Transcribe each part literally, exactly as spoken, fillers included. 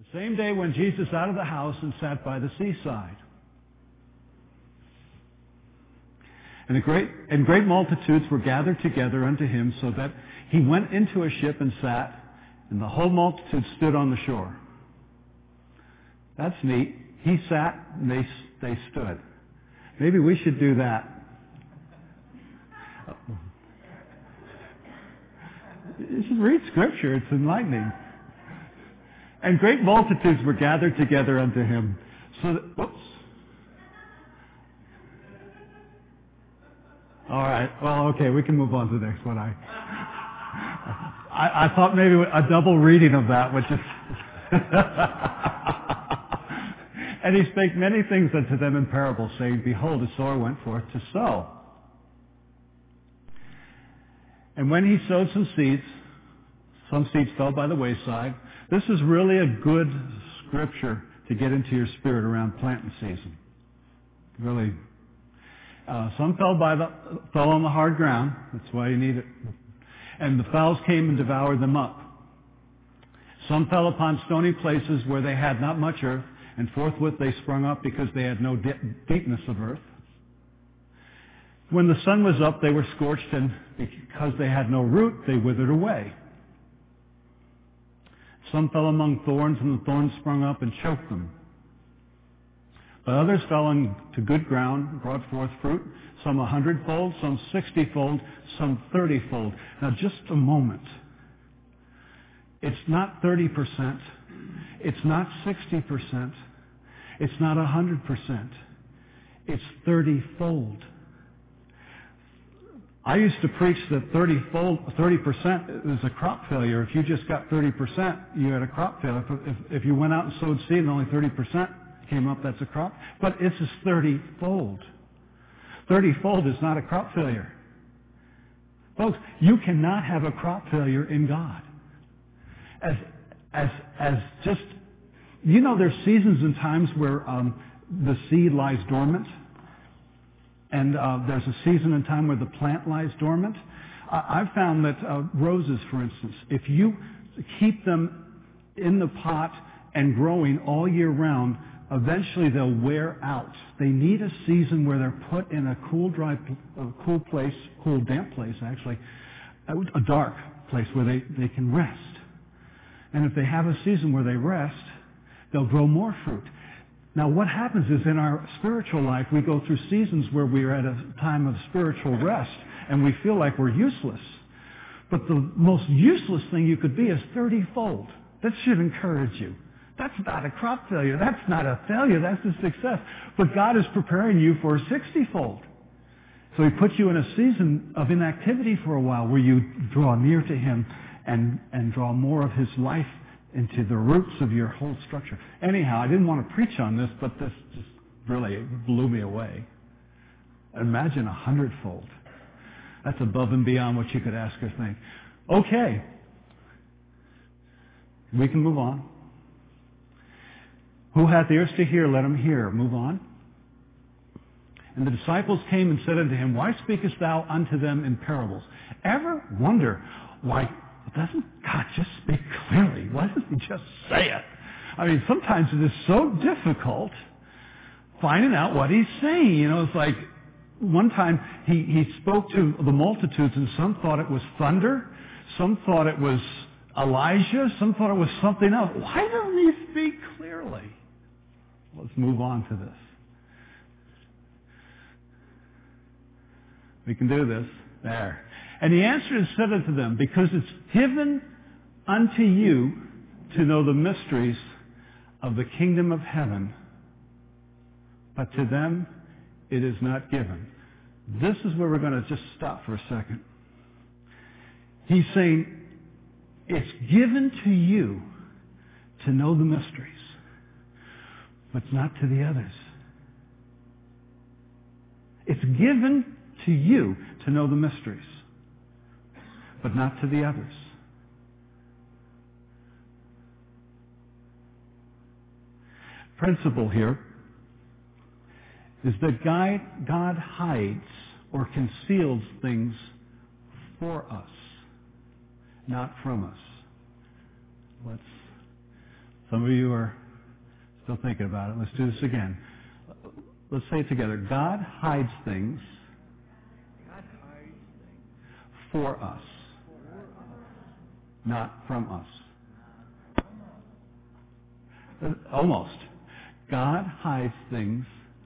Same day went Jesus out of the house and sat by the seaside. And a great, and great multitudes were gathered together unto him, so that he went into a ship and sat, and the whole multitude stood on the shore. That's neat. He sat, and they, they stood. Maybe we should do that. You should read Scripture. It's enlightening. And great multitudes were gathered together unto him, so that, whoops. All right. Well, okay, we can move on to the next one. I, I, I thought maybe a double reading of that would just. And he spake many things unto them in parables, saying, Behold, a sower went forth to sow. And when he sowed some seeds, some seeds fell by the wayside. This is really a good scripture to get into your spirit around planting season. Really. Uh, some fell by the, fell on the hard ground. That's why you need it. And the fowls came and devoured them up. Some fell upon stony places where they had not much earth, and forthwith they sprung up because they had no de- deepness of earth. When the sun was up, they were scorched, and because they had no root, they withered away. Some fell among thorns, and the thorns sprung up and choked them. But others fell into good ground, and brought forth fruit, some a hundredfold, some sixtyfold, some thirtyfold. Now just a moment. It's not thirty percent. It's not sixty percent. It's not one hundred percent. It's thirty-fold. I used to preach that thirty-fold, thirty percent is a crop failure. If you just got thirty percent, you had a crop failure. If, if you went out and sowed seed and only thirty percent came up, that's a crop. But it's just thirty-fold. thirty-fold is not a crop failure. Folks, you cannot have a crop failure in God. As, as, as just, you know, there's seasons and times where um, the seed lies dormant. And uh, there's a season and time where the plant lies dormant. Uh, I've found that uh, roses, for instance, if you keep them in the pot and growing all year round, eventually they'll wear out. They need a season where they're put in a cool, dry, a cool place, cool, damp place, actually, a dark place where they, they can rest. And if they have a season where they rest, they'll grow more fruit. Now, what happens is in our spiritual life, we go through seasons where we are at a time of spiritual rest, and we feel like we're useless. But the most useless thing you could be is thirty-fold. That should encourage you. That's not a crop failure. That's not a failure. That's a success. But God is preparing you for a sixty-fold. So He puts you in a season of inactivity for a while where you draw near to Him and, and draw more of His life into the roots of your whole structure. Anyhow, I didn't want to preach on this, but this just really blew me away. Imagine a hundredfold. That's above and beyond what you could ask or think. Okay. We can move on. Who hath ears to hear, let him hear. Move on. And the disciples came and said unto him, Why speakest thou unto them in parables? Ever wonder why doesn't God just speak clearly? Why doesn't He just say it? I mean, sometimes it is so difficult finding out what He's saying. You know, it's like one time he, he spoke to the multitudes, and some thought it was thunder. Some thought it was Elijah. Some thought it was something else. Why doesn't He speak clearly? Let's move on to this. We can do this. There. And He answered and said unto them, Because it's given unto you to know the mysteries of the kingdom of heaven, but to them it is not given. This is where we're going to just stop for a second. He's saying, it's given to you to know the mysteries, but not to the others. It's given to you to know the mysteries, but not to the others. Principle here is that God, God hides or conceals things for us, not from us. Let's Some of you are still thinking about it. Let's do this again. Let's say it together. God hides things for us, not from us. Almost. God hides things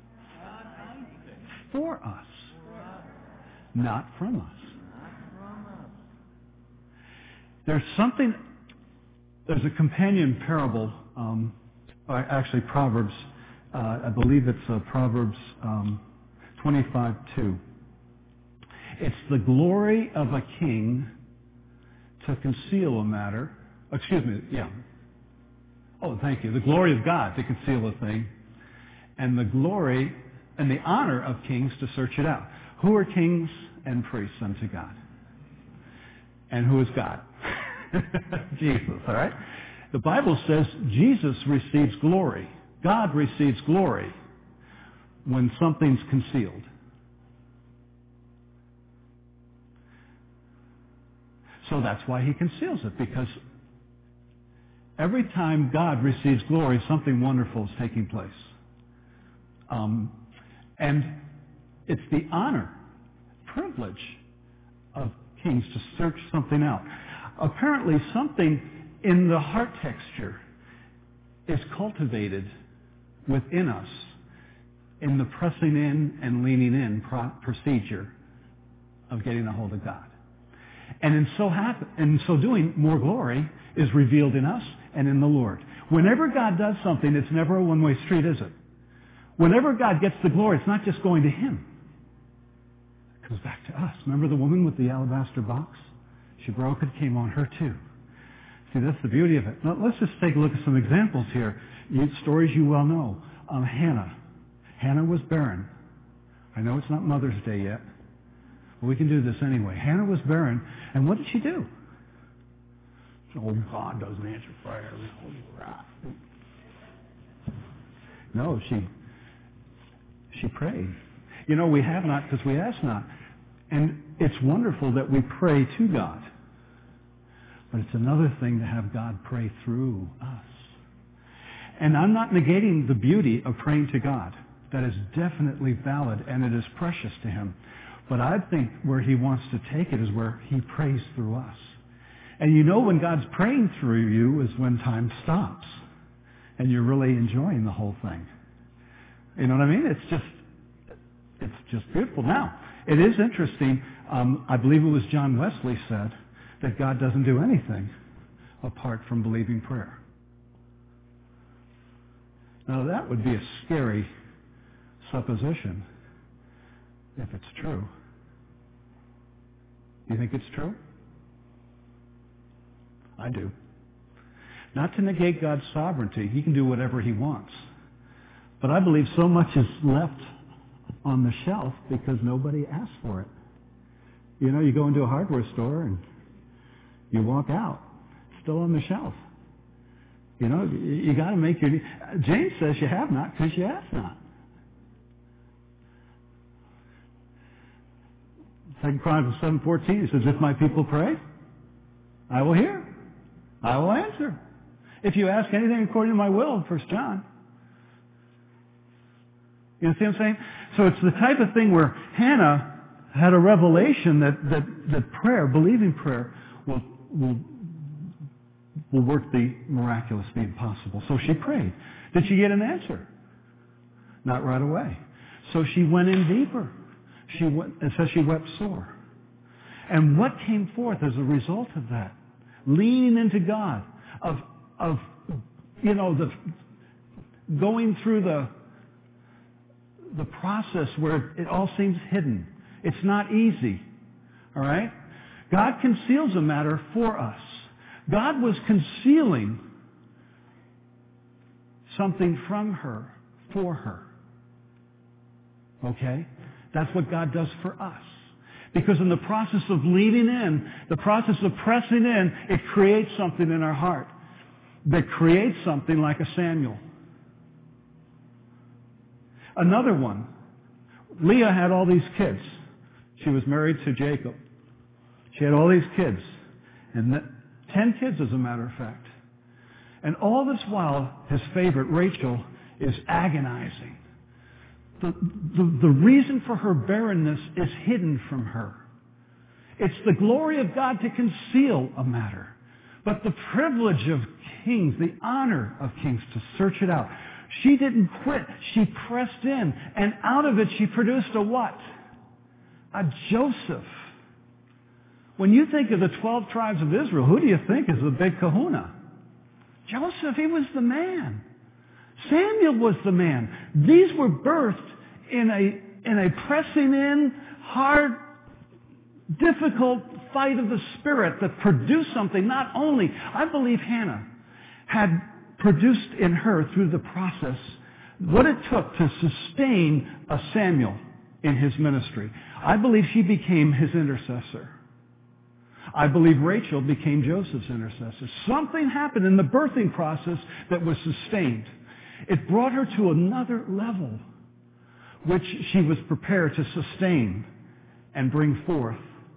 for us, not from us. There's something, there's a companion parable, um, actually Proverbs, uh, I believe it's uh, Proverbs um, twenty-five two. It's the glory of a king to conceal a matter. Excuse me, yeah. Oh, thank you. The glory of God to conceal a thing, and the glory and the honor of kings to search it out. Who are kings and priests unto God? And who is God? Jesus, all right? The Bible says Jesus receives glory. God receives glory when something's concealed. So that's why he conceals it, because every time God receives glory, something wonderful is taking place. Um, and it's the honor, privilege of kings to search something out. Apparently something in the heart texture is cultivated within us in the pressing in and leaning in pro- procedure of getting a hold of God. And in so, happen, in so doing, more glory is revealed in us and in the Lord. Whenever God does something, it's never a one-way street, is it? Whenever God gets the glory, it's not just going to Him. It comes back to us. Remember the woman with the alabaster box? She broke it, came on her too. See, that's the beauty of it. Now, let's just take a look at some examples here. You, stories you well know. Um, Hannah. Hannah was barren. I know it's not Mother's Day yet, but we can do this anyway. Hannah was barren, and what did she do? Oh, God doesn't answer prayer. No, she she prayed. You know, we have not because we ask not. And it's wonderful that we pray to God. But it's another thing to have God pray through us. And I'm not negating the beauty of praying to God. That is definitely valid, and it is precious to Him. But I think where He wants to take it is where He prays through us. And you know when God's praying through you is when time stops. And you're really enjoying the whole thing. You know what I mean? It's just, it's just beautiful. Now, it is interesting. Um, I believe it was John Wesley said that God doesn't do anything apart from believing prayer. Now, that would be a scary supposition if it's true. Do you think it's true? I do. Not to negate God's sovereignty. He can do whatever He wants. But I believe so much is left on the shelf because nobody asked for it. You know, you go into a hardware store and you walk out. It's still on the shelf. You know, you, you got to make your... James says you have not because you ask not. Second Chronicles seven fourteen, it says, if my people pray, I will hear. I will answer. If you ask anything according to my will, First John. You know what I'm saying? So it's the type of thing where Hannah had a revelation that, that, that prayer, believing prayer, will, will, will work the miraculous, the impossible. So she prayed. Did she get an answer? Not right away. So she went in deeper. She went, it says she wept sore. And what came forth as a result of that? Leaning into God, of, of, you know, the, going through the, the process where it all seems hidden. It's not easy. All right? God conceals a matter for us. God was concealing something from her, for her. Okay? That's what God does for us. Because in the process of leading in, the process of pressing in, it creates something in our heart that creates something like a Samuel. Another one. Leah had all these kids. She was married to Jacob. She had all these kids. And ten kids, as a matter of fact. And all this while, his favorite, Rachel, is agonizing. The, the, the reason for her barrenness is hidden from her. It's the glory of God to conceal a matter, but the privilege of kings, the honor of kings to search it out. She didn't quit. She pressed in, and out of it she produced a what? A Joseph. When you think of the twelve tribes of Israel, who do you think is the big kahuna? Joseph, he was the man. Samuel was the man. These were birthed in a, in a pressing in, hard, difficult fight of the Spirit that produced something. Not only, I believe Hannah had produced in her through the process what it took to sustain a Samuel in his ministry. I believe she became his intercessor. I believe Rachel became Joseph's intercessor. Something happened in the birthing process that was sustained. It brought her to another level, which she was prepared to sustain and bring forth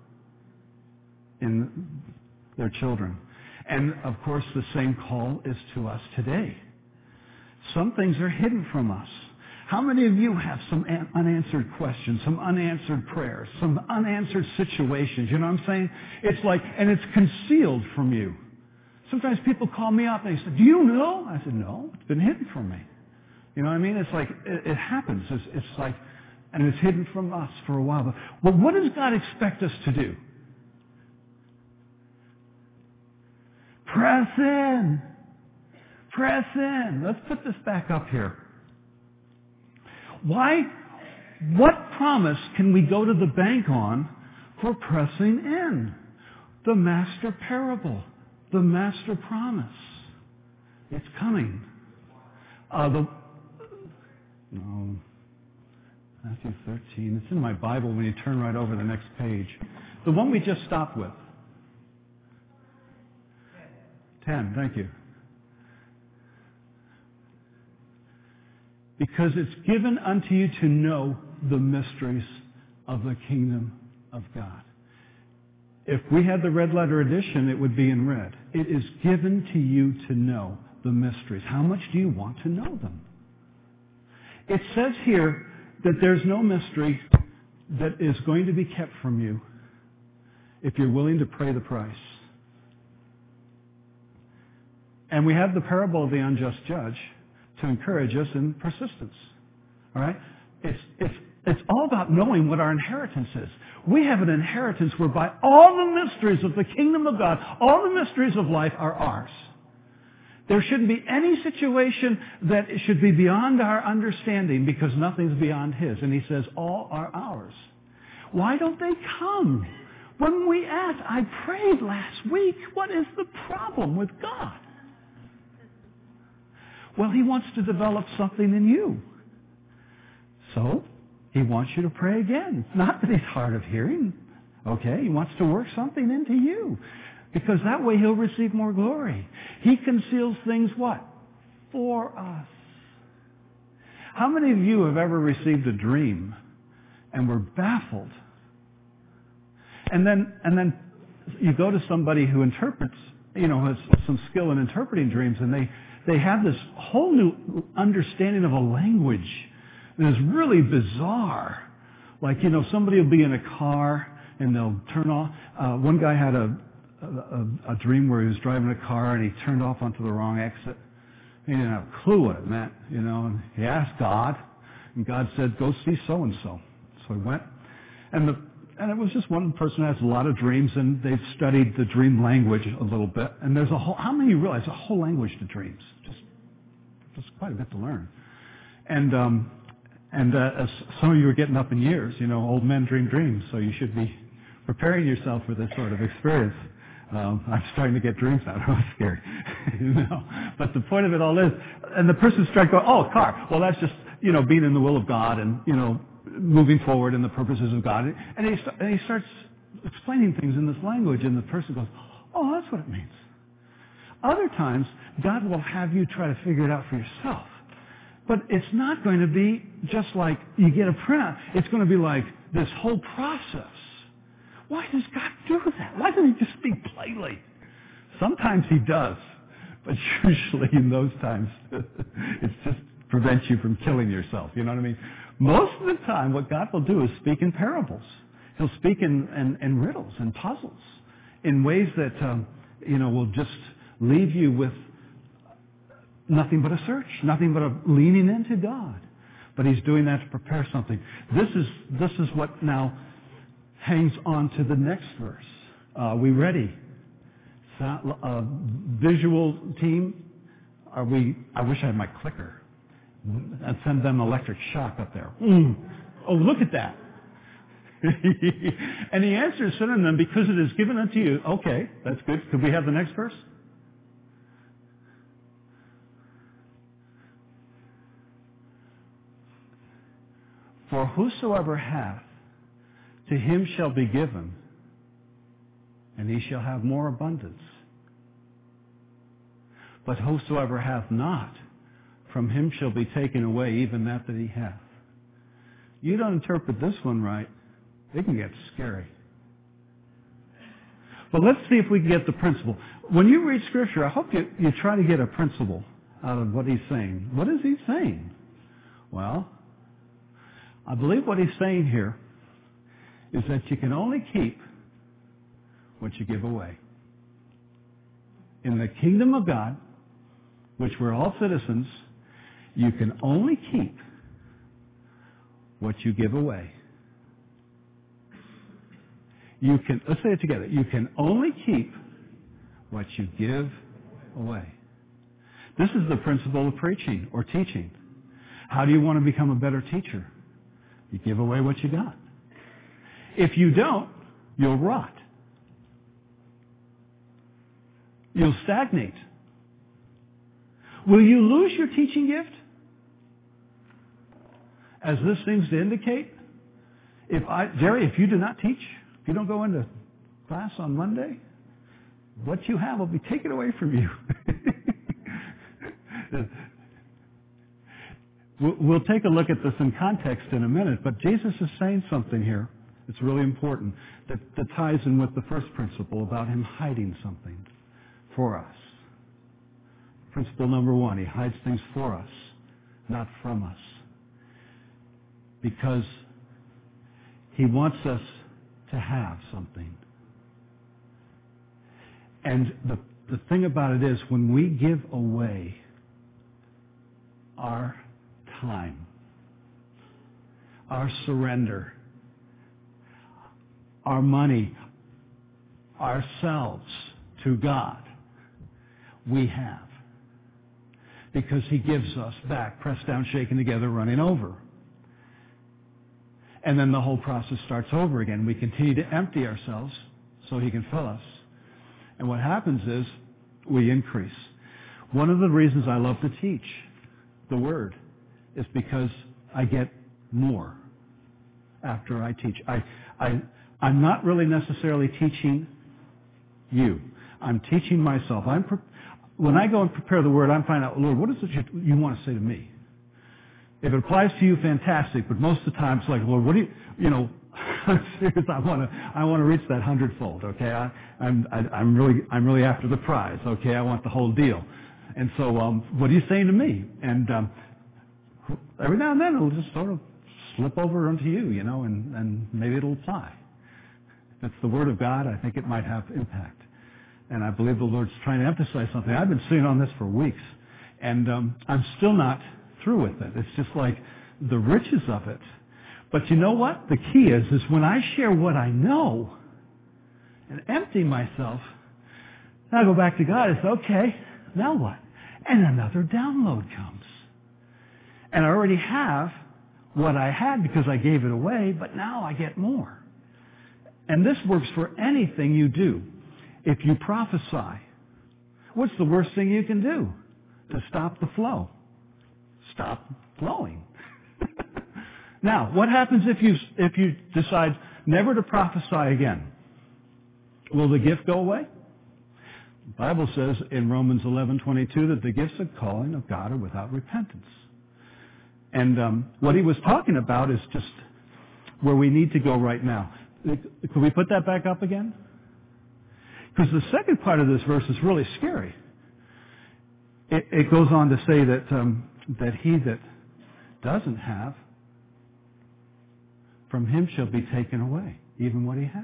in their children. And of course, the same call is to us today. Some things are hidden from us. How many of you have some unanswered questions, some unanswered prayers, some unanswered situations? You know what I'm saying? It's like, and it's concealed from you. Sometimes people call me up and they say, do you know? I said, no, it's been hidden from me. You know what I mean? It's like, it, it happens. It's, it's like, and it's hidden from us for a while. But, but what does God expect us to do? Press in. Press in. Let's put this back up here. Why? What promise can we go to the bank on for pressing in? The master parable. The master promise. It's coming. Uh, the, no. Matthew thirteen. It's in my Bible when you turn right over the next page. The one we just stopped with. ten. Thank you. Because it's given unto you to know the mysteries of the kingdom of God. If we had the red letter edition, it would be in red. It is given to you to know the mysteries. How much do you want to know them? It says here that there's no mystery that is going to be kept from you if you're willing to pay the price. And we have the parable of the unjust judge to encourage us in persistence. All right? It's, it's, it's all about knowing what our inheritance is. We have an inheritance whereby all the mysteries of the kingdom of God, all the mysteries of life are ours. There shouldn't be any situation that should be beyond our understanding because nothing's beyond His. And He says all are ours. Why don't they come? When we ask, I prayed last week, what is the problem with God? Well, He wants to develop something in you. So, He wants you to pray again. Not that He's hard of hearing. Okay? He wants to work something into you. Because that way He'll receive more glory. He conceals things what? For us. How many of you have ever received a dream and were baffled? And then, and then you go to somebody who interprets, you know, has some skill in interpreting dreams, and they They have this whole new understanding of a language that is really bizarre. Like, you know, somebody will be in a car and they'll turn off. Uh, one guy had a, a, a dream where he was driving a car and he turned off onto the wrong exit. He didn't have a clue what it meant, you know. And he asked God, and God said, go see so-and-so. So he went. And the And it was just one person who has a lot of dreams, and they've studied the dream language a little bit. And there's a whole, how many of you realize a whole language to dreams? Just, just quite a bit to learn. And, um, and uh, as some of you are getting up in years, you know, old men dream dreams, so you should be preparing yourself for this sort of experience. Um, I'm starting to get dreams now. I'm scared. you know? But the point of it all is, and the person's trying to go, oh, a car. Well, that's just, you know, being in the will of God and, you know, moving forward in the purposes of God. And he, and he starts explaining things in this language, and the person goes, oh, that's what it means. Other times, God will have you try to figure it out for yourself. But it's not going to be just like you get a printout. It's going to be like this whole process. Why does God do that? Why doesn't He just speak plainly? Sometimes He does. But usually in those times, it's just prevents you from killing yourself. You know what I mean? Most of the time, what God will do is speak in parables. He'll speak in, in, in riddles and puzzles in ways that, um, you know, will just leave you with nothing but a search, nothing but a leaning into God. But He's doing that to prepare something. This is, this is what now hangs on to the next verse. Uh, are we ready? Sound, uh, visual team, are we? I wish I had my clicker. I'd send them electric shock up there. Mm. Oh, look at that. And the answer is sent unto them, because it is given unto you. Okay, that's good. Could we have the next verse? For whosoever hath, to him shall be given, and he shall have more abundance. But whosoever hath not, from him shall be taken away even that that he hath. You don't interpret this one right, it can get scary. But let's see if we can get the principle. When you read Scripture, I hope you, you try to get a principle out of what he's saying. What is he saying? Well, I believe what he's saying here is that you can only keep what you give away. In the kingdom of God, which we're all citizens, you can only keep what you give away. You can, let's say it together. You can only keep what you give away. This is the principle of preaching or teaching. How do you want to become a better teacher? You give away what you got. If you don't, you'll rot. You'll stagnate. Will you lose your teaching gift? As this seems to indicate, if I, Jerry, if you do not teach, if you don't go into class on Monday, what you have will be taken away from you. We'll take a look at this in context in a minute, but Jesus is saying something here that's really important that, that ties in with the first principle about him hiding something for us. Principle number one, he hides things for us, not from us. Because he wants us to have something. And the, the thing about it is, when we give away our time, our surrender, our money, ourselves to God, we have. Because he gives us back, pressed down, shaken together, running over. And then the whole process starts over again. We continue to empty ourselves so he can fill us. And what happens is we increase. One of the reasons I love to teach the Word is because I get more after I teach. I, I, I'm not really necessarily teaching you. I'm teaching myself. I'm pre- when I go and prepare the Word, I'm finding out, Lord, what is it you, you want to say to me? If it applies to you, fantastic. But most of the time, it's like, Lord, what do you, you know, I'm serious. I want to, I want to reach that hundredfold. Okay, I, I'm, I, I'm really, I'm really after the prize. Okay, I want the whole deal. And so, um, what are you saying to me? And um, every now and then, it'll just sort of slip over onto you, you know, and, and maybe it'll apply. If it's the Word of God, I think it might have impact. And I believe the Lord's trying to emphasize something. I've been sitting on this for weeks, and um, I'm still not through with it. It's just like the riches of it. But you know what? The key is, is when I share what I know and empty myself, I go back to God and say, okay, now what? And another download comes. And I already have what I had because I gave it away, but now I get more. And this works for anything you do. If you prophesy, what's the worst thing you can do to stop the flow? Stop flowing. Now, what happens if you if you decide never to prophesy again? Will the gift go away? The Bible says in Romans eleven twenty-two that the gifts of calling of God are without repentance. And um, what he was talking about is just where we need to go right now. Could we put that back up again? Because the second part of this verse is really scary. it, it goes on to say that um, that he that doesn't have, from him shall be taken away, even what he has.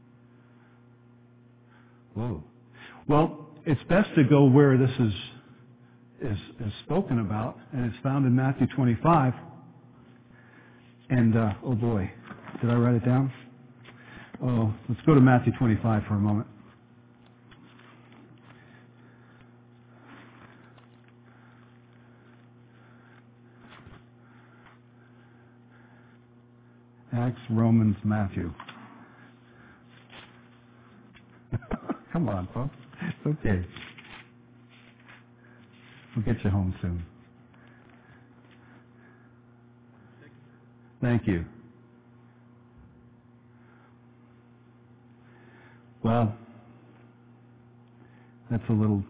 Whoa. Well, it's best to go where this is is, is spoken about, and it's found in Matthew twenty-five. And, uh, oh boy, did I write it down? Oh, let's go to Matthew twenty-five for a moment. Acts, Romans, Matthew. Come on, folks. It's okay. We'll get you home soon. Thank you. Well, that's a little...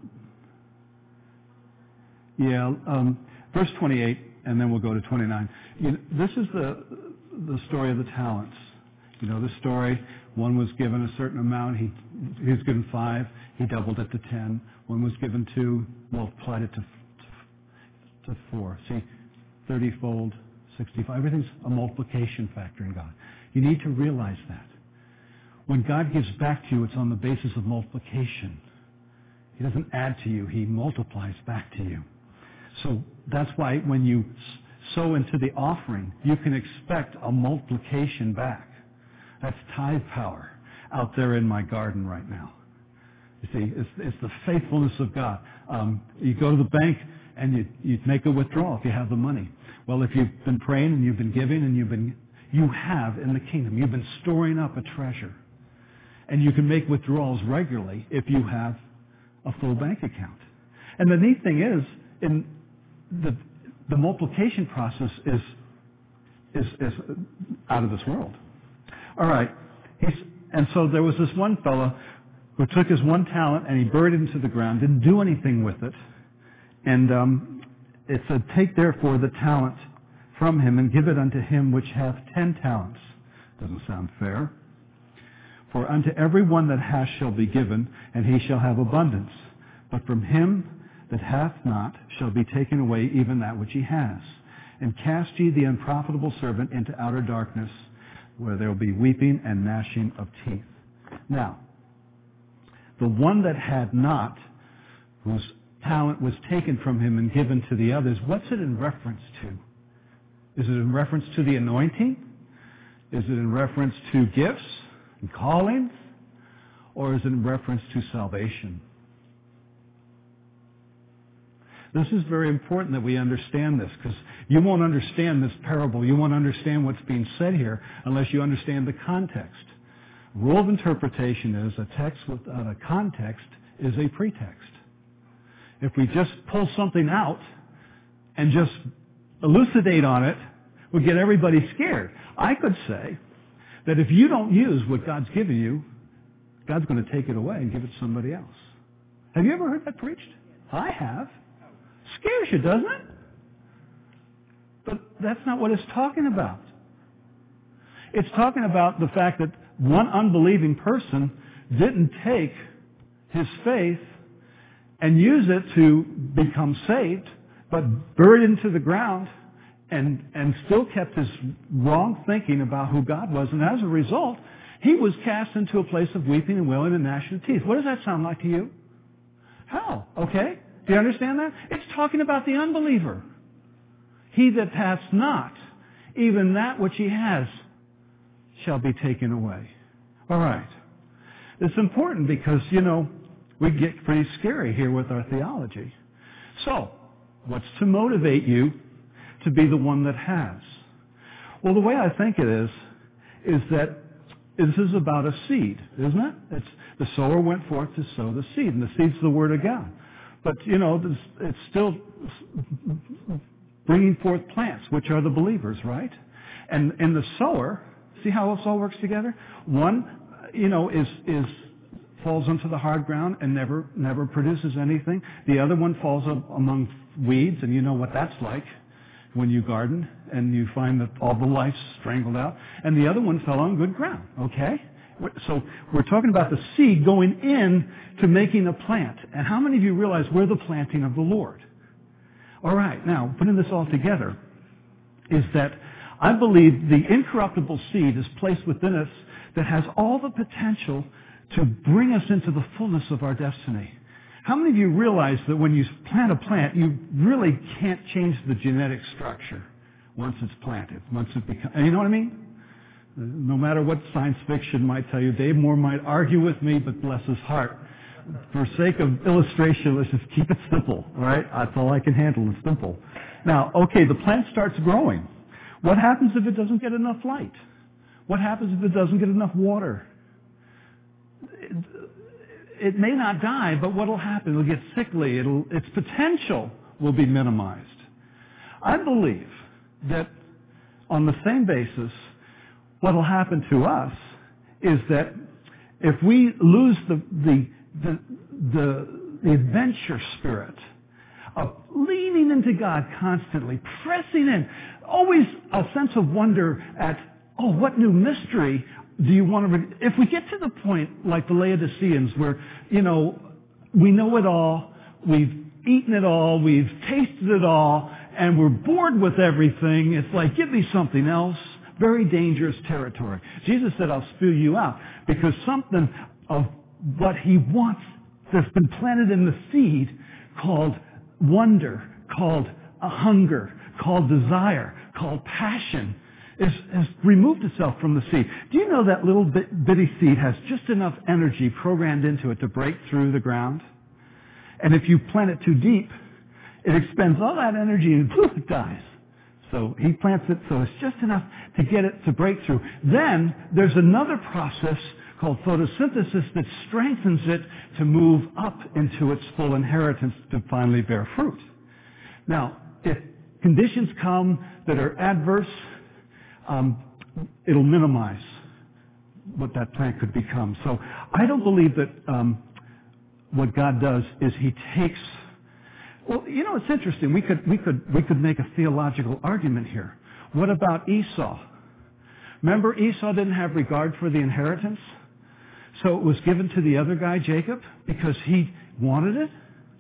Yeah, um, verse twenty-eight, and then we'll go to twenty-nine. You know, this is the the story of the talents. You know the story. One was given a certain amount. He, he was given five. He doubled it to ten. One was given two, multiplied it to, to, to four. See, thirty-fold, sixty-five. Everything's a multiplication factor in God. You need to realize that. When God gives back to you, it's on the basis of multiplication. He doesn't add to you. He multiplies back to you. So that's why when you sow into the offering, you can expect a multiplication back. That's tithe power out there in my garden right now. You see, it's, it's the faithfulness of God. Um, you go to the bank and you, you make a withdrawal if you have the money. Well, if you've been praying and you've been giving and you've been, you have in the kingdom, you've been storing up a treasure. And you can make withdrawals regularly if you have a full bank account. And the neat thing is, in the the multiplication process is is is out of this world. All right, he's and so there was this one fellow who took his one talent and he buried it into the ground, didn't do anything with it, and um, it said, "Take therefore the talent from him and give it unto him which hath ten talents." Doesn't sound fair. For unto every one that hath shall be given, and he shall have abundance. But from him that hath not shall be taken away even that which he has. And cast ye the unprofitable servant into outer darkness, where there will be weeping and gnashing of teeth. Now, the one that had not, whose talent was taken from him and given to the others, what's it in reference to? Is it in reference to the anointing? Is it in reference to gifts and callings? Or is it in reference to salvation? This is very important that we understand this, because you won't understand this parable. You won't understand what's being said here unless you understand the context. Rule of interpretation is a text without a context is a pretext. If we just pull something out and just elucidate on it, we'll get everybody scared. I could say that if you don't use what God's given you, God's going to take it away and give it to somebody else. Have you ever heard that preached? I have. Scares you, doesn't it? But that's not what it's talking about. It's talking about the fact that one unbelieving person didn't take his faith and use it to become saved, but buried into the ground and, and still kept his wrong thinking about who God was. And as a result, he was cast into a place of weeping and wailing and gnashing of teeth. What does that sound like to you? Hell, okay? Do you understand that? It's talking about the unbeliever. He that hath not, even that which he has, shall be taken away. All right. It's important because, you know, we get pretty scary here with our theology. So, what's to motivate you to be the one that has? Well, the way I think it is, is that this is about a seed, isn't it? It's, the sower went forth to sow the seed, and the seed's the Word of God. But, you know, it's still bringing forth plants, which are the believers, right? And, and the sower, see how this all works together? One, you know, is, is falls onto the hard ground and never, never produces anything. The other one falls up among weeds, and you know what that's like when you garden and you find that all the life's strangled out. And the other one fell on good ground, okay? So we're talking about the seed going in to making a plant. And how many of you realize we're the planting of the Lord? All right, now, putting this all together is that I believe the incorruptible seed is placed within us that has all the potential to bring us into the fullness of our destiny. How many of you realize that when you plant a plant, you really can't change the genetic structure once it's planted, once it becomes, you know what I mean? No matter what science fiction might tell you, Dave Moore might argue with me, but bless his heart. For sake of illustration, let's just keep it simple, all right? That's all I can handle is simple. Now, okay, the plant starts growing. What happens if it doesn't get enough light? What happens if it doesn't get enough water? It, it may not die, but what will happen? It'll get sickly. It'll, its potential will be minimized. I believe that on the same basis, what will happen to us is that if we lose the, the, the, the, the adventure spirit of leaning into God constantly, pressing in, always a sense of wonder at, oh, what new mystery do you want to, re-? If we get to the point like the Laodiceans where, you know, we know it all, we've eaten it all, we've tasted it all, and we're bored with everything, it's like, give me something else. Very dangerous territory. Jesus said, I'll spew you out, because something of what he wants that's been planted in the seed called wonder, called a hunger, called desire, called passion, is, has removed itself from the seed. Do you know that little bit, bitty seed has just enough energy programmed into it to break through the ground? And if you plant it too deep, it expends all that energy and poof, it dies. So he plants it so it's just enough to get it to break through. Then there's another process called photosynthesis that strengthens it to move up into its full inheritance to finally bear fruit. Now, if conditions come that are adverse, um, it'll minimize what that plant could become. So I don't believe that um, what God does is he takes... Well, you know, it's interesting. We could, we could, we could make a theological argument here. What about Esau? Remember, Esau didn't have regard for the inheritance, so it was given to the other guy, Jacob, because he wanted it.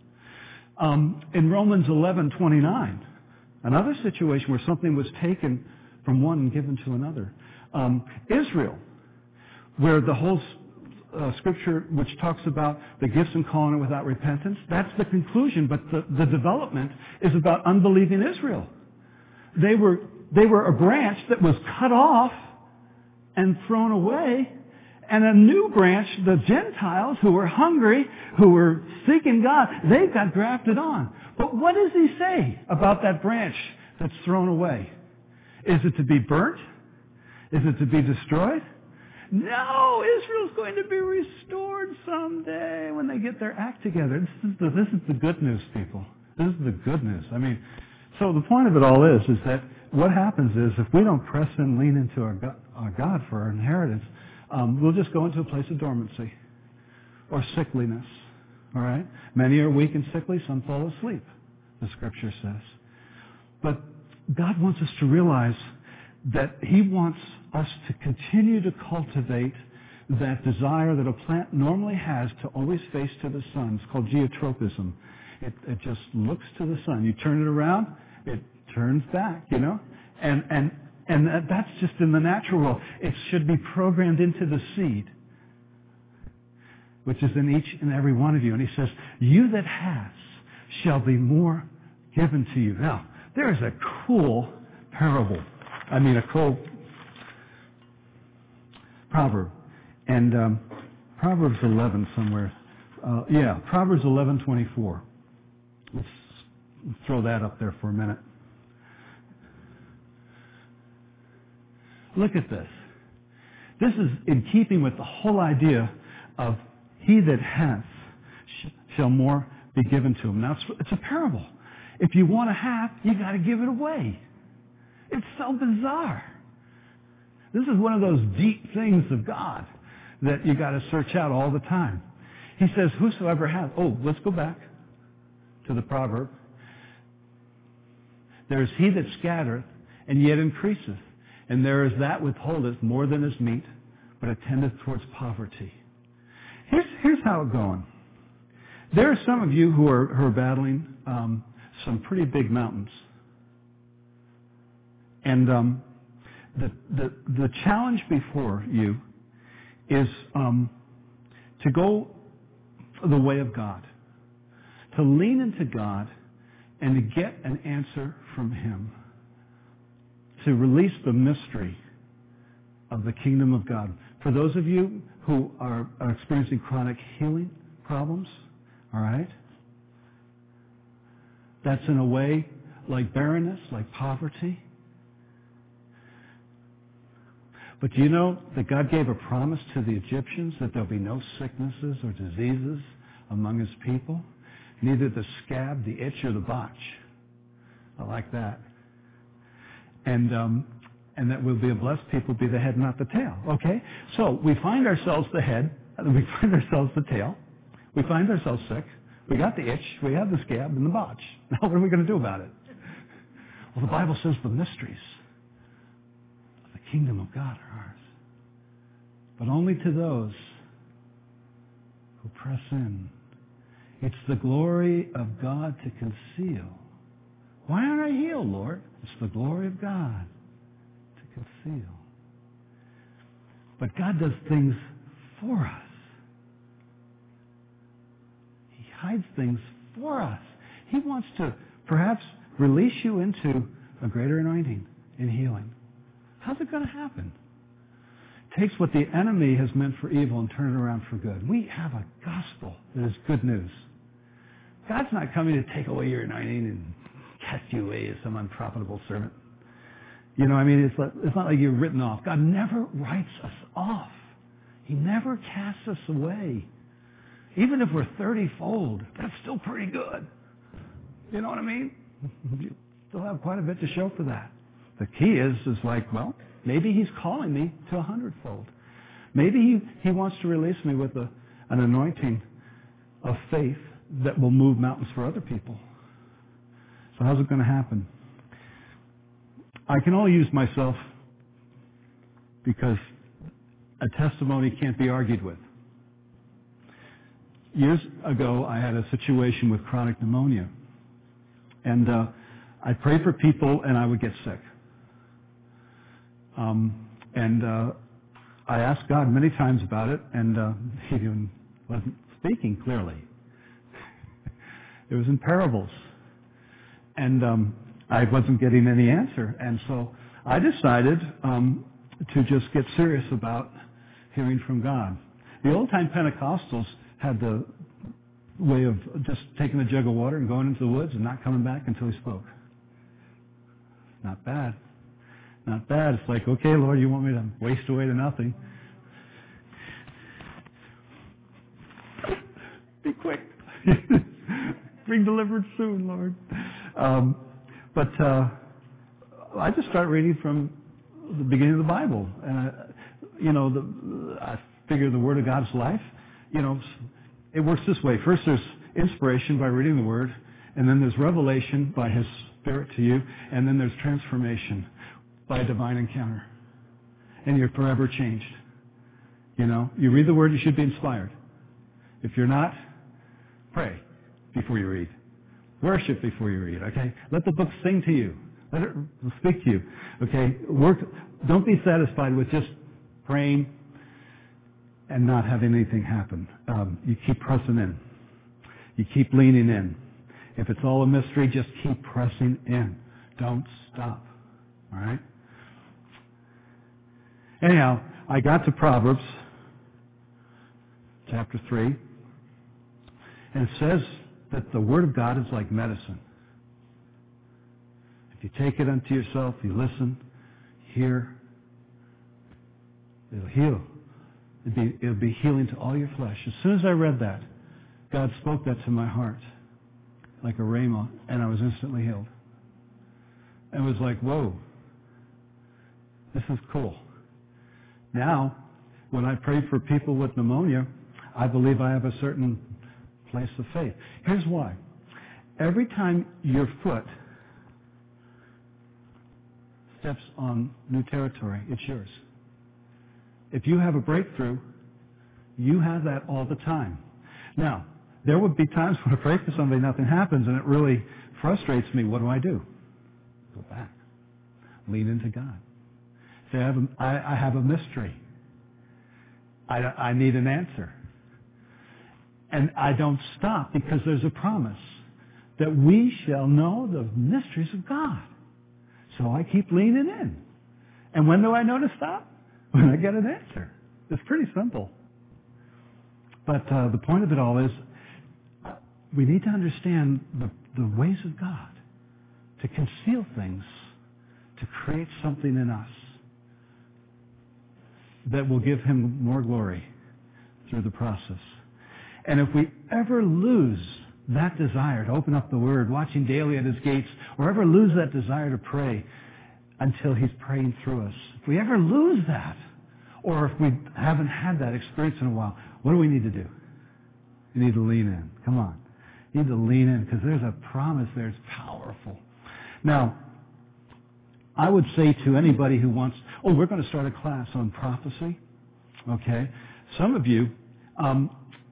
Um, in Romans eleven twenty-nine, another situation where something was taken from one and given to another. Um, Israel, where the whole Uh, scripture which talks about the gifts and calling without repentance, that's the conclusion, but the, the development is about unbelieving Israel. They were, they were a branch that was cut off and thrown away, and a new branch, the Gentiles who were hungry, who were seeking God, they got grafted on. But what does he say about that branch that's thrown away? Is it to be burnt? Is it to be destroyed? No, Israel's going to be restored someday when they get their act together. This is the, this is the good news, people. This is the good news. I mean, so the point of it all is, is that what happens is if we don't press and lean into our God, our God for our inheritance, um, we'll just go into a place of dormancy or sickliness. All right? Many are weak and sickly, some fall asleep, the scripture says. But God wants us to realize that he wants us to continue to cultivate that desire that a plant normally has to always face to the sun. It's called geotropism. It, it just looks to the sun. You turn it around, it turns back, you know? And, and, and that, that's just in the natural world. It should be programmed into the seed, which is in each and every one of you. And he says, you that has shall be more given to you. Now, there is a cool parable. I mean, a cool proverb. And um, Proverbs eleven somewhere. Uh, yeah, Proverbs eleven twenty-four. Let's throw that up there for a minute. Look at this. This is in keeping with the whole idea of he that hath shall more be given to him. Now, it's, it's a parable. If you want to have, you got to give it away. It's so bizarre. This is one of those deep things of God that you got to search out all the time. He says, whosoever hath, oh, let's go back to the proverb. There is he that scattereth, and yet increaseth. And there is that withholdeth more than is meet, but it tendeth towards poverty. Here's, here's how it's going. There are some of you who are, who are battling um, some pretty big mountains. And um, the, the, the challenge before you is um, to go the way of God, to lean into God and to get an answer from Him, to release the mystery of the kingdom of God. For those of you who are, are experiencing chronic healing problems, all right, that's in a way like barrenness, like poverty. But do you know that God gave a promise to the Egyptians that there'll be no sicknesses or diseases among His people? Neither the scab, the itch, or the botch. I like that. And um, and that we'll be a blessed people, be the head, not the tail. Okay? So we find ourselves the head, we find ourselves the tail, we find ourselves sick, we got the itch, we have the scab and the botch. Now what are we going to do about it? Well, the Bible says the mysteries of the kingdom of God are ours. But only to those who press in. It's the glory of God to conceal. Why aren't I healed, Lord? It's the glory of God to conceal. But God does things for us. He hides things for us. He wants to perhaps release you into a greater anointing in healing. How's it going to happen? It takes what the enemy has meant for evil and turn it around for good. We have a gospel that is good news. God's not coming to take away your anointing and cast you away as some unprofitable servant. You know, I mean, it's, like, it's not like you're written off. God never writes us off. He never casts us away. Even if we're thirty-fold, that's still pretty good. You know what I mean? You still have quite a bit to show for that. The key is, is like, well, maybe He's calling me to a hundredfold. Maybe He, he wants to release me with a, an anointing of faith that will move mountains for other people. So how's it going to happen? I can only use myself because a testimony can't be argued with. Years ago, I had a situation with chronic pneumonia. And uh, I prayed for people and I would get sick. Um, and uh, I asked God many times about it, and uh, He even wasn't speaking clearly. It was in parables. And um, I wasn't getting any answer. And so I decided um, to just get serious about hearing from God. The old-time Pentecostals had the way of just taking a jug of water and going into the woods and not coming back until He spoke. Not bad. Not bad. It's like, okay, Lord, you want me to waste away to nothing? Be quick. Bring deliverance soon, Lord. Um, but uh, I just start reading from the beginning of the Bible. And, I, you know, the, I figure the Word of God's life, you know, it works this way. First, there's inspiration by reading the Word, and then there's revelation by His Spirit to you, and then there's transformation by a divine encounter. And you're forever changed. You know, you read the Word, you should be inspired. If you're not, pray before you read. Worship before you read, okay? Let the book sing to you. Let it speak to you, okay? Work. Don't be satisfied with just praying and not having anything happen. Um, you keep pressing in. You keep leaning in. If it's all a mystery, just keep pressing in. Don't stop, all right? Anyhow, I got to Proverbs chapter three, and it says that the Word of God is like medicine. If you take it unto yourself, you listen, hear, it'll heal. It'll be, it'll be healing to all your flesh. As soon as I read that, God spoke that to my heart like a rhema, and I was instantly healed. It was like, whoa, this is cool. Now, when I pray for people with pneumonia, I believe I have a certain place of faith. Here's why. Every time your foot steps on new territory, it's yours. If you have a breakthrough, you have that all the time. Now, there would be times when I pray for somebody, nothing happens, and it really frustrates me. What do I do? Go back. Lean into God. Say, I have a, I, I have a mystery. I, I need an answer. And I don't stop because there's a promise that we shall know the mysteries of God. So I keep leaning in. And when do I know to stop? When I get an answer. It's pretty simple. But uh, the point of it all is we need to understand the, the ways of God to conceal things, to create something in us that will give Him more glory through the process. And if we ever lose that desire to open up the Word, watching daily at His gates, or ever lose that desire to pray until He's praying through us, if we ever lose that, or if we haven't had that experience in a while, what do we need to do? You need to lean in. Come on. You need to lean in because there's a promise there. It's powerful. Now, I would say to anybody who wants, oh, we're going to start a class on prophecy. Okay. Some of you um,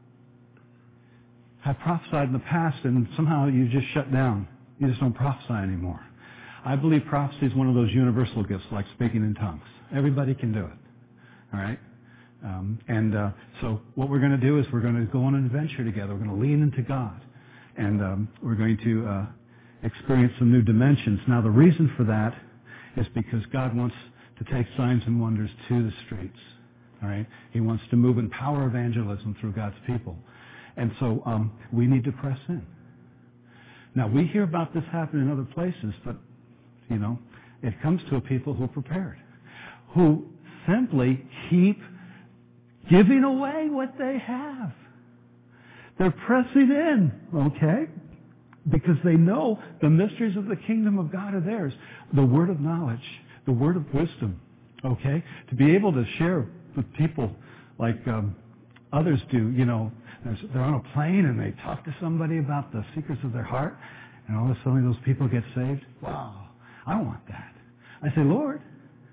have prophesied in the past and somehow you just shut down. You just don't prophesy anymore. I believe prophecy is one of those universal gifts like speaking in tongues. Everybody can do it. All right? Um, and uh, so what we're going to do is we're going to go on an adventure together. We're going to lean into God. And um, we're going to uh, experience some new dimensions. Now, the reason for that is because God wants to take signs and wonders to the streets. All right? He wants to move in power evangelism through God's people. And so um, we need to press in. Now, we hear about this happening in other places, but, you know, it comes to a people who are prepared, who simply keep giving away what they have. They're pressing in, okay? Because they know the mysteries of the kingdom of God are theirs. The word of knowledge, the word of wisdom, okay? To be able to share with people like um, others do, you know, they're on a plane and they talk to somebody about the secrets of their heart, and all of a sudden those people get saved. Wow, I want that. I say, Lord,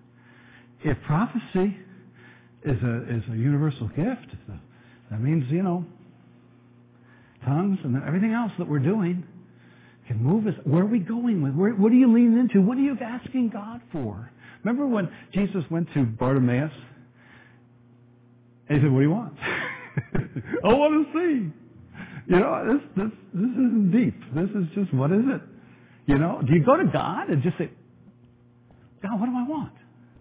if prophecy is a is a universal gift, that means, you know, tongues and everything else that we're doing can move us. Where are we going with? Where, what are you leaning into? What are you asking God for? Remember when Jesus went to Bartimaeus? And he said, what do you want? I want to see. You know, this, this, this isn't deep. This is just, what is it? You know, do you go to God and just say, God, what do I want?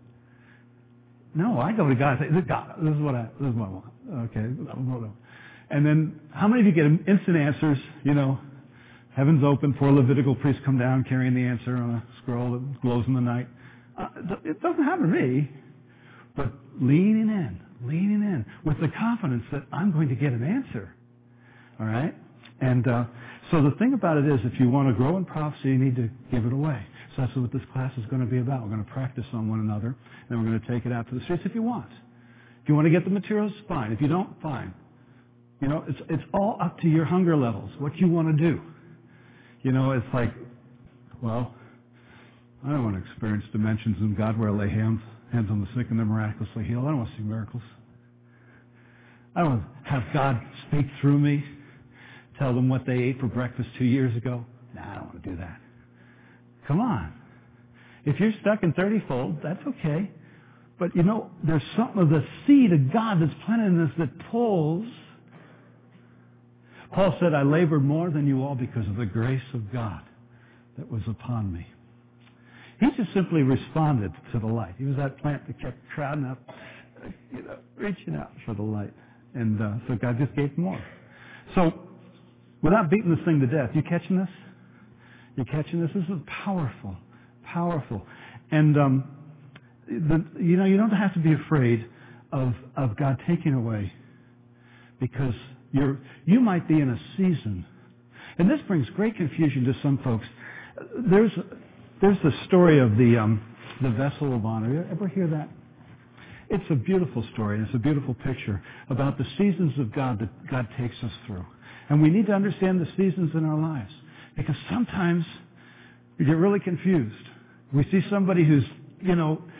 No, I go to God and say, God, this is what I, this is what I want. Okay. And then, how many of you get instant answers? You know, heaven's open, four Levitical priests come down carrying the answer on a scroll that glows in the night. Uh, it doesn't happen to me. But leaning in, leaning in with the confidence that I'm going to get an answer. All right? And uh, so the thing about it is, if you want to grow in prophecy, you need to give it away. So that's what this class is going to be about. We're going to practice on one another, and then we're going to take it out to the streets if you want. If you want to get the materials, fine. If you don't, fine. You know, it's it's all up to your hunger levels, what you want to do. You know, it's like, well, I don't want to experience dimensions in God where I lay hands, hands on the sick and they're miraculously healed. I don't want to see miracles. I don't want to have God speak through me, tell them what they ate for breakfast two years ago. Nah, I don't want to do that. Come on. If you're stuck in thirty-fold, that's okay. But, you know, there's something of the seed of God that's planted in us that pulls. Paul said, I labored more than you all because of the grace of God that was upon me. He just simply responded to the light. He was that plant that kept crowding up, you know, reaching out for the light. And uh, so God just gave more. So, without beating this thing to death, you catching this? You're catching this? This is powerful, powerful. And, um, the, you know, you don't have to be afraid of, of God taking away, because you're, you might be in a season. And this brings great confusion to some folks. There's, there's the story of the, um, the vessel of honor. You ever hear that? It's a beautiful story, and it's a beautiful picture about the seasons of God that God takes us through. And we need to understand the seasons in our lives, because sometimes we get really confused. We see somebody who's, you know,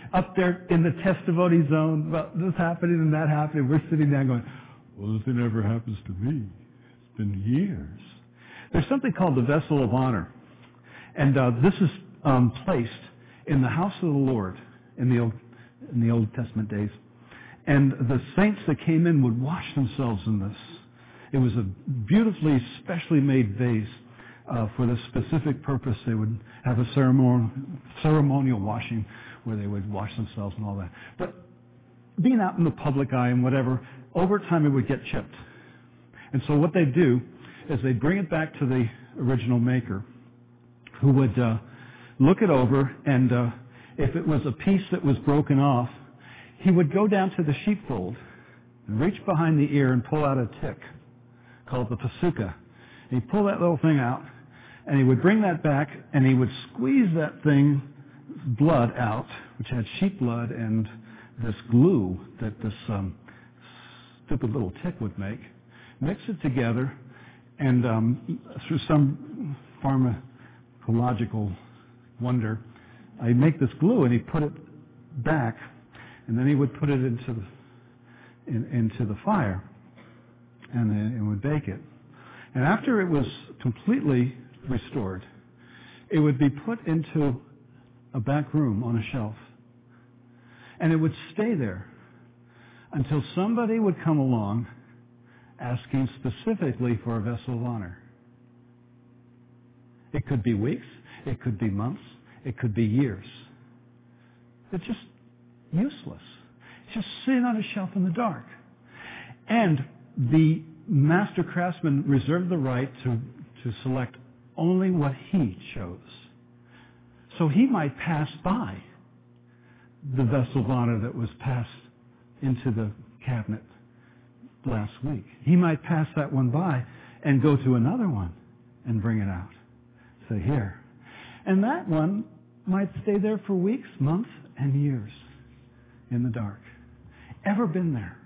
up there in the testimony zone, well, this happening and that happening. We're sitting there going, well, nothing ever happens to me. It's been years. There's something called the vessel of honor. And uh, this is um, placed in the house of the Lord in the Old, in the Old Testament days. And the saints that came in would wash themselves in this. It was a beautifully, specially made vase uh, for this specific purpose. They would have a ceremonial, ceremonial washing where they would wash themselves and all that. But being out in the public eye and whatever, over time it would get chipped. And so what they'd do is they'd bring it back to the original maker, who would uh, look it over, and uh, if it was a piece that was broken off, he would go down to the sheepfold and reach behind the ear and pull out a tick called the pasuka. And he'd pull that little thing out, and he would bring that back, and he would squeeze that thing, blood out, which had sheep blood and this glue that this um, stupid little tick would make, mix it together, and um, through some pharmacological wonder, I'd make this glue, and he'd put it back, and then he would put it into the, in, into the fire, and then it would bake it. And after it was completely restored, it would be put into a back room on a shelf, and it would stay there until somebody would come along asking specifically for a vessel of honor. It could be weeks, it could be months, it could be years. It's just useless. It's just sitting on a shelf in the dark. And the master craftsman reserved the right to, to select only what he chose. So he might pass by the vessel of honor that was passed into the cabinet last week. He might pass that one by and go to another one and bring it out. Say, here. And that one might stay there for weeks, months, and years in the dark. Ever been there?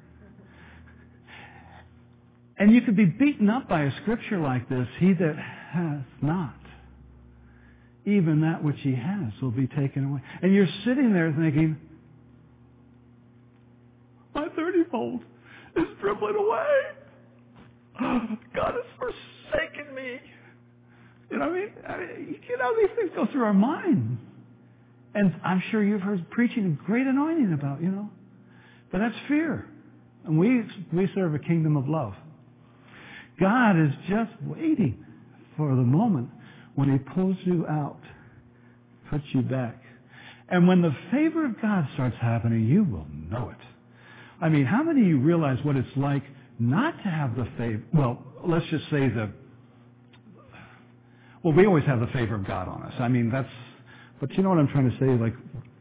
And you could be beaten up by a scripture like this. He that has not, even that which he has will be taken away. And you're sitting there thinking, my thirtyfold is dribbling away. God has forsaken me. You know what I mean? I mean? You know, these things go through our mind. And I'm sure you've heard preaching of great anointing about, you know. But that's fear. And we, we serve a kingdom of love. God is just waiting for the moment when he pulls you out, puts you back. And when the favor of God starts happening, you will know it. I mean, how many of you realize what it's like not to have the favor? Well, let's just say the, well, we always have the favor of God on us. I mean, that's, but you know what I'm trying to say? Like,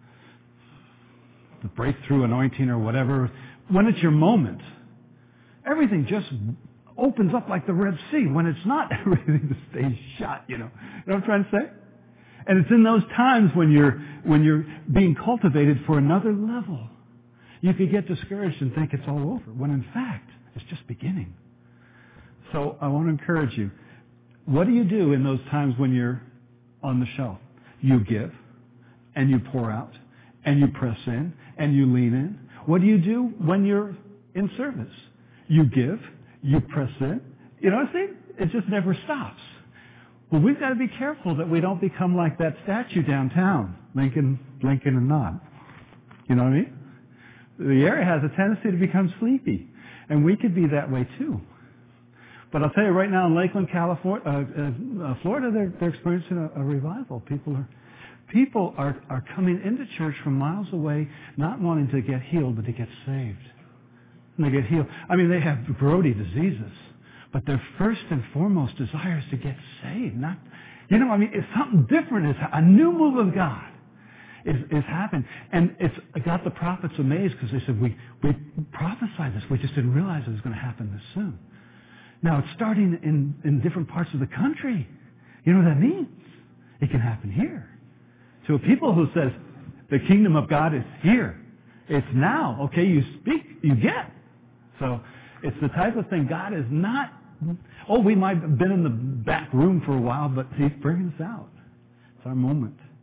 the breakthrough anointing or whatever. When it's your moment, everything just opens up like the Red Sea. When it's not, everything just stays shut, you know. You know what I'm trying to say? And it's in those times when you're, when you're being cultivated for another level. You could get discouraged and think it's all over, when in fact, it's just beginning. So I want to encourage you. What do you do in those times when you're on the shelf? You give, and you pour out, and you press in, and you lean in. What do you do when you're in service? You give, you press in. You know what I'm saying? It just never stops. Well, we've got to be careful that we don't become like that statue downtown, Lincoln, Lincoln and Nod. You know what I mean? The area has a tendency to become sleepy, and we could be that way too. But I'll tell you right now, in Lakeland, California, uh, uh, Florida, they're, they're experiencing a, a revival. People are, people are, are coming into church from miles away, not wanting to get healed, but to get saved. And they get healed. I mean, they have grody diseases, but their first and foremost desire is to get saved. Not, you know, I mean, it's something different. It's a new move of God. Is, is happened. And it's got the prophets amazed because they said, we, we prophesied this. We just didn't realize it was going to happen this soon. Now, it's starting in, in different parts of the country. You know what that means? It can happen here. To a people who says, the kingdom of God is here. It's now. Okay, you speak, you get. So it's the type of thing God is not, oh, we might have been in the back room for a while, but he's bringing us out. It's our moment.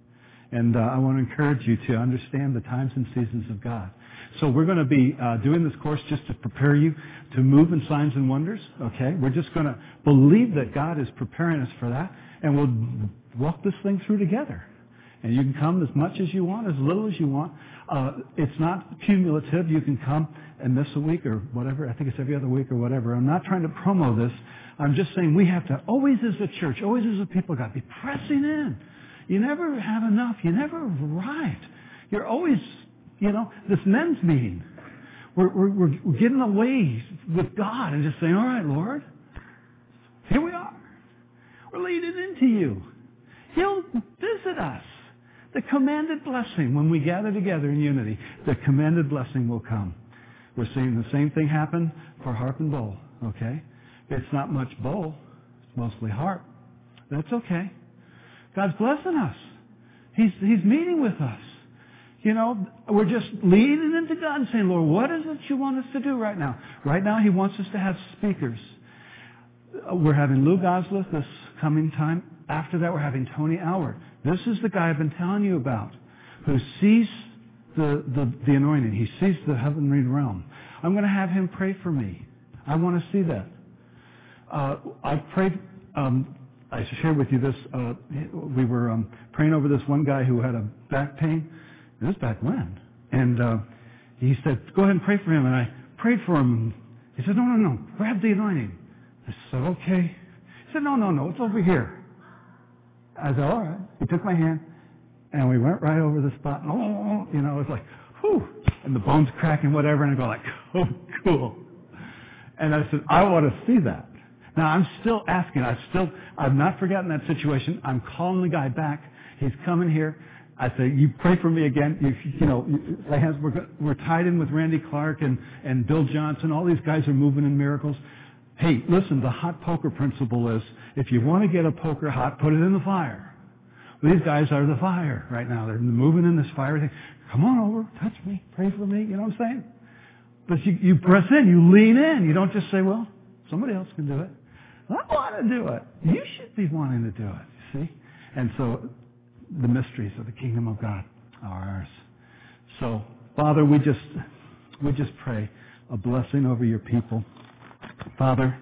And uh, I want to encourage you to understand the times and seasons of God. So we're going to be uh, doing this course just to prepare you to move in signs and wonders, okay? We're just going to believe that God is preparing us for that, and we'll walk this thing through together. And you can come as much as you want, as little as you want. Uh, it's not cumulative. You can come and miss a week or whatever. I think it's every other week or whatever. I'm not trying to promo this. I'm just saying we have to always as a church, always as a people of God, be pressing in. You never have enough. You never arrive. You're always, you know, this men's meeting. We're, we're, we're getting away with God and just saying, all right, Lord, here we are. We're leading into you. He'll visit us. The commanded blessing, when we gather together in unity, the commanded blessing will come. We're seeing the same thing happen for harp and bowl, okay? It's not much bowl. It's mostly harp. That's okay. God's blessing us. He's, he's meeting with us. You know, we're just leaning into God and saying, Lord, what is it you want us to do right now? Right now, He wants us to have speakers. We're having Lou Gosliff this coming time. After that, we're having Tony Allward. This is the guy I've been telling you about, who sees the, the, the anointing. He sees the heavenly realm. I'm going to have him pray for me. I want to see that. Uh, I prayed, um, I shared with you this, uh, we were um, praying over this one guy who had a back pain. This was back when. And uh, he said, go ahead and pray for him. And I prayed for him. He said, no, no, no, grab the anointing. I said, okay. He said, no, no, no, it's over here. I said, all right. He took my hand, and we went right over the spot. And, oh, you know, it was like, whew, and the bones cracking, whatever, and I go like, oh, cool. And I said, I want to see that. Now, I'm still asking. I still, I've not forgotten that situation. I'm calling the guy back. He's coming here. I say, you pray for me again. You, you know, lay hands. We're, we're tied in with Randy Clark and, and Bill Johnson. All these guys are moving in miracles. Hey, listen, the hot poker principle is, if you want to get a poker hot, put it in the fire. Well, these guys are the fire right now. They're moving in this fire. They, come on over, touch me, pray for me. You know what I'm saying? But you, you press in, you lean in. You don't just say, well, somebody else can do it. I want to do it. You should be wanting to do it, you see? And so the mysteries of the kingdom of God are ours. So, Father, we just, we just pray a blessing over your people. Father,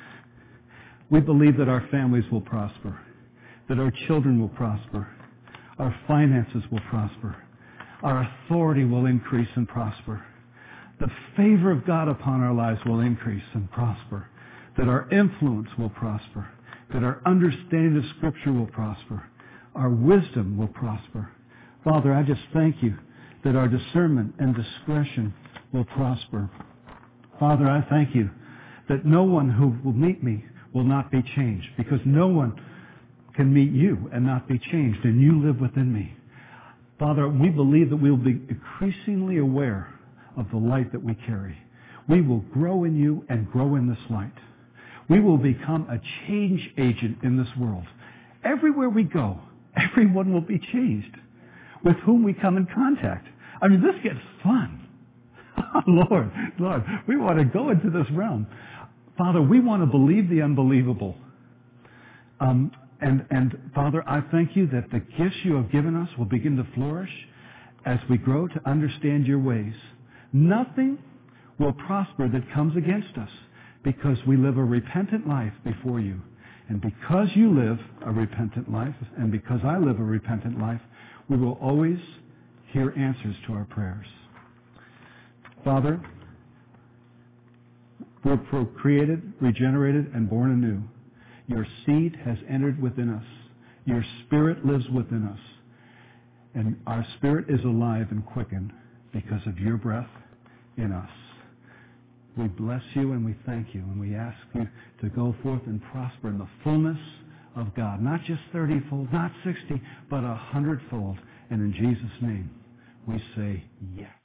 we believe that our families will prosper, that our children will prosper, our finances will prosper, our authority will increase and prosper, the favor of God upon our lives will increase and prosper, that our influence will prosper, that our understanding of Scripture will prosper, our wisdom will prosper. Father, I just thank you that our discernment and discretion will prosper. Father, I thank you that no one who will meet me will not be changed, because no one can meet you and not be changed, and you live within me. Father, we believe that we will be increasingly aware of the light that we carry. We will grow in you and grow in this light. We will become a change agent in this world. Everywhere we go, everyone will be changed with whom we come in contact. I mean, this gets fun. Lord, Lord, we want to go into this realm. Father, we want to believe the unbelievable. Um, and, and Father, I thank you that the gifts you have given us will begin to flourish as we grow to understand your ways. Nothing will prosper that comes against us, because we live a repentant life before you. And because you live a repentant life, and because I live a repentant life, we will always hear answers to our prayers. Father, we're procreated, regenerated, and born anew. Your seed has entered within us. Your spirit lives within us. And our spirit is alive and quickened because of your breath in us. We bless you and we thank you, and we ask you to go forth and prosper in the fullness of God. Not just thirty-fold, not sixty, but a hundredfold. And in Jesus' name, we say yes.